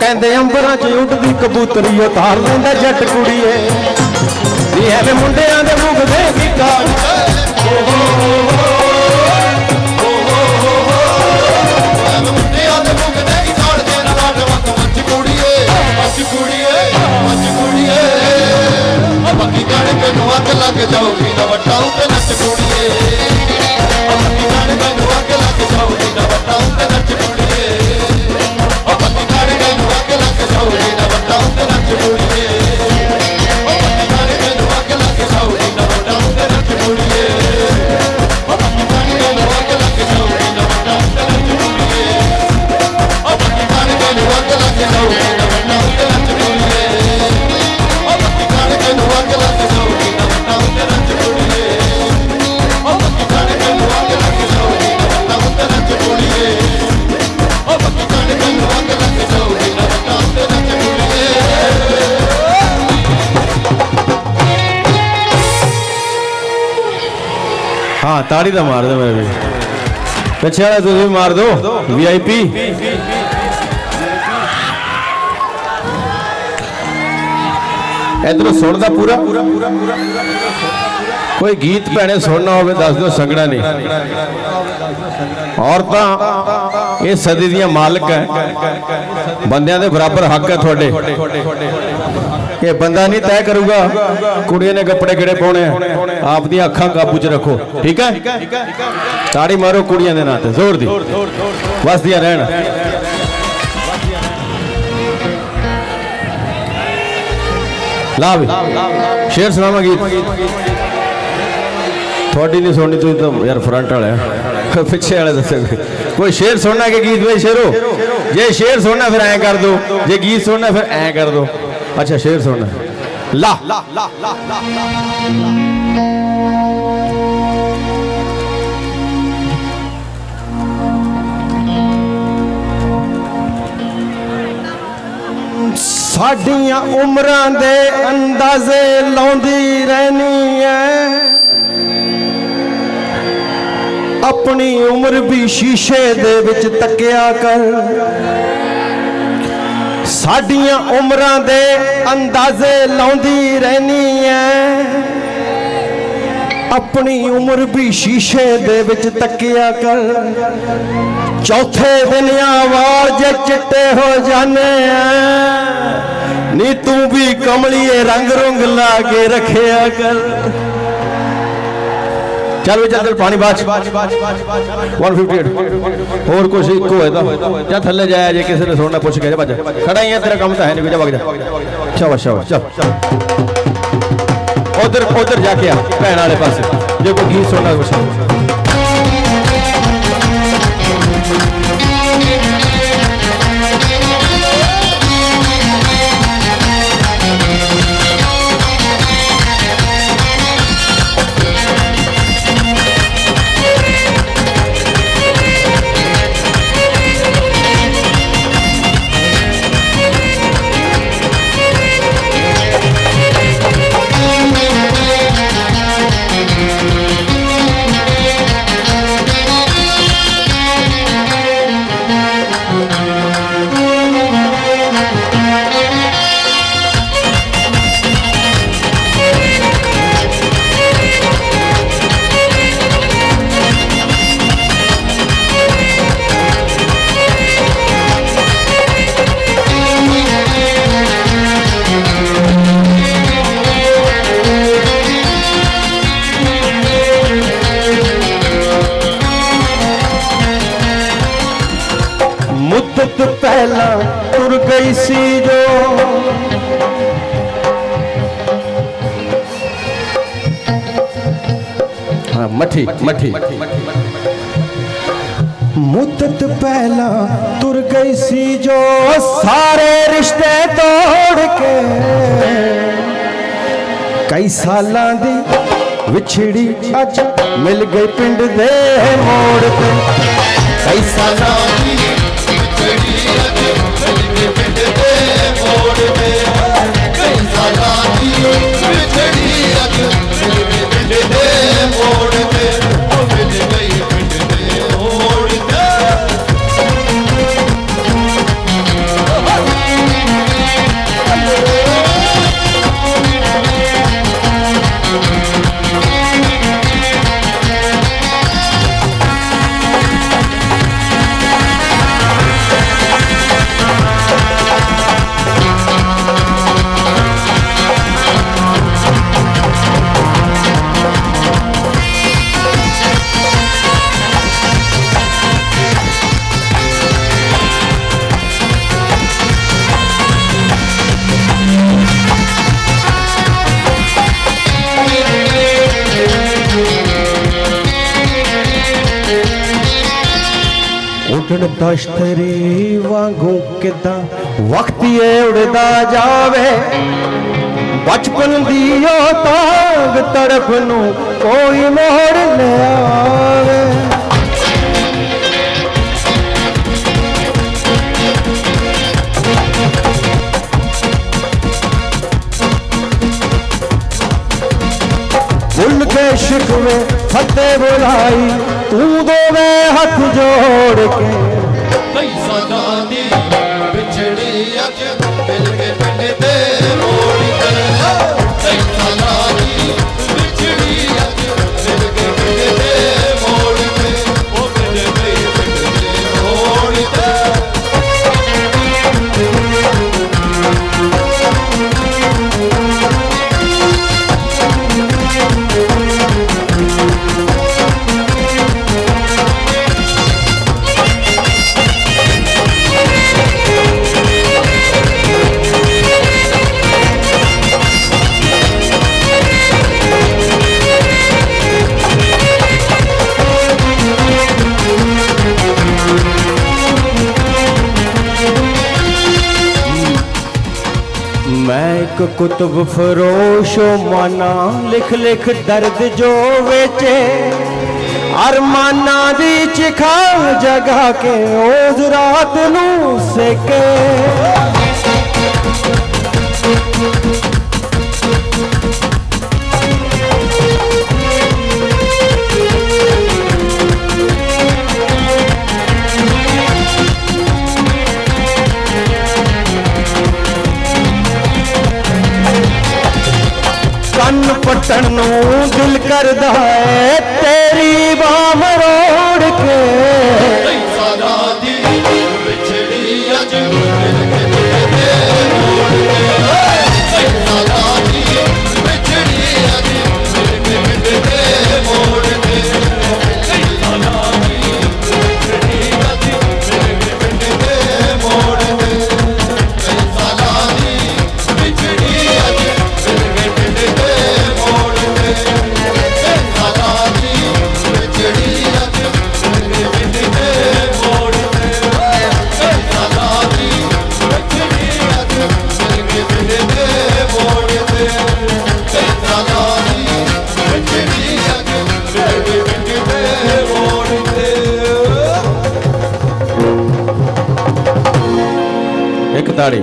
कहते अंबरां च उड़दी कबूतरी उतार लेंदा जट कुड़ीए नी है मुंडियां दे मुगदे की काल मुंडियां दे मुगदे की काल दे नाट वक मंच कुड़ीए मंच कुड़ीए मंच कुड़ीए बाकी गाने पे नवक लग जाओगी ना वट्टा उते नच कुड़ीए बाकी गाने पे नवक लग जाओगी ना वट्टा उते नच कुड़ीए बाकी गाने पे नवक लग जाओगी ना वट्टा उते नच कुड़ीए बाकी गाने पे नवक लग जाओगी ना वट्टा उते नच कुड़ीए बाकी गाने पे नवक लग जाओगी ना वट्टा उते नच कुड़ीए बाकी गाने पे नवक लग जाओगी ना वट्टा उते नच कुड़ीए बाकी गाने पे नवक लग जाओगी ना वट्टा उते नच कुड़ीए बाकी गाने पे नवक लग जाओगी ना वट्टा उते नच कुड़ीए बाकी गाने पे नवक लग जाओगी ना वट्टा उते नच कुड़ीए। हाँ ताड़ी तो मार दो मेरे भी पिछे वाला तुम भी मार दो VIP इधरों सुनता पूरा कोई गीत भैने सुनना हो दस दो संगड़ा नहीं औरतां ये सदी दियां मालिक है बंदियां दे बराबर हक है थोड़े ये बंदा नहीं तय करूगा कुड़ियां ने कपड़े किहड़े पाने आप दी अखां काबू च रखो ठीक है ताड़ी मारो कुड़ियां दे नाते जोर दी वसदियां रहन ला भी शेर सुनावा गीत थोड़ी नहीं सुननी तुम तो यार फ्रंट वाले पिछे वाले दस कोई शेर सुनना के गीत भाई शेरो जे शेर सुनना फिर ऐ कर दो जे गीत सुनना फिर ऐ कर दो अच्छा शेर सुनना ला साडियां उमरां दे अंदाजे लाउंदी रहनी है अपनी उम्र भी शीशे दे विच तकिया कर साडियां उमरां दे अंदाजे लाउंदी रहनी है अपनी उम्र भी शीशे दे विच तकिया कर चौथे दिन वाल जे चिट्टे हो जाने नी तू भी कमलिए रंग रुंग ला के रखिया कर चल भी चल पानी बाच 158 और कुछ इको है जा थले जाया जे किसी ने सुनना पूछ के जा खड़ा ही है तेरा काम तो है नहीं जा भाग जा शाबाश शाबाश चल उधर उधर जाके आ भैन वाले पास जो कोई गीत सुनना कुछ पहला तुर गई सी जो हाँ मठी मठी मुद्दत पहला तुर गई सी जो सारे रिश्ते तोड़ के कई सालां दी विछड़ी अज मिल गई पिंड दे मोड़ पे कई सालां दी उड़न तश्तरी वांगू किदा वक्त ये उड़दा जावे बचपन दियो ताग तड़प नू कोई मोड़ ले आवे। भुल के शिकवे फतेह बुलाई तू दोवे हाथ जोड़ के कई सादा दी बिछड़ी अज मिल के पिंड दे मोड़ के कई सादा दी बिछड़ी अज मिल के पिंड दे मोड़ के ओ पिंड दे मोड़ के मैं एक कुतुब फरोशो माना लिख लिख दर्द जो वेचे अरमाना दी चिखा जगा के ओज रात नू सेके। कन पटन नू दिल करदा है तेरी बाह मरोड़ के सादा दी बिछड़ी अज मिल के पिंड दे मोड़ के सादा दी बिछड़ी अज मिल के पिंड दे मोड़ के सादा दी बिछड़ी अज मिल के पिंड दे मोड़ के सादा दी बिछड़ी अज मिल के पिंड दे मोड़ के सादा दी बिछड़ी अज मिल के पिंड दे मोड़ के सादा दी बिछड़ी अज मिल के पिंड दे मोड़ के सादा दी बिछड़ी अज मिल के पिंड दे मोड़ के। एक ताड़ी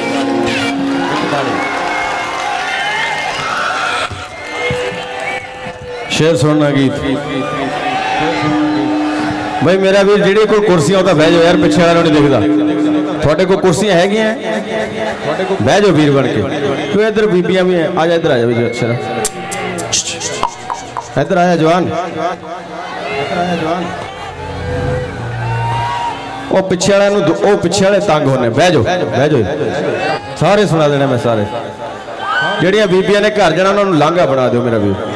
शेर सुनना गीत भाई मेरा भी जेडी कोई कुर्सियां होता बह जाओ यार पिछे वालों नहीं दिखता थोड़े को कुर्सियां हैगियां बह जाओ वीर बन के तू इधर बीबियां भी हैं आ जा इधर आ जा अक्षरा इधर आया जवान ओ पिछे वाले ओ पिछे वाले तंग होने बह जाओ सारे सुना देने मैं सारे जेडियां बीबियां ने घर जाना उन्होंने लांघा बना दो मेरा वीर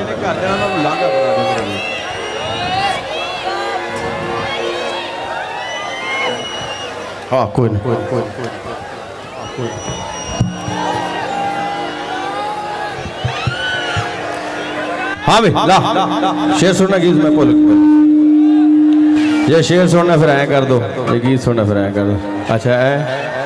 हाँ कोई नहीं हाँ भाई ला शेर सुनना गीत मैं बोल ये शेर सुनना फिर आया कर दो ये गीत सुनना फिर आया कर दो अच्छा है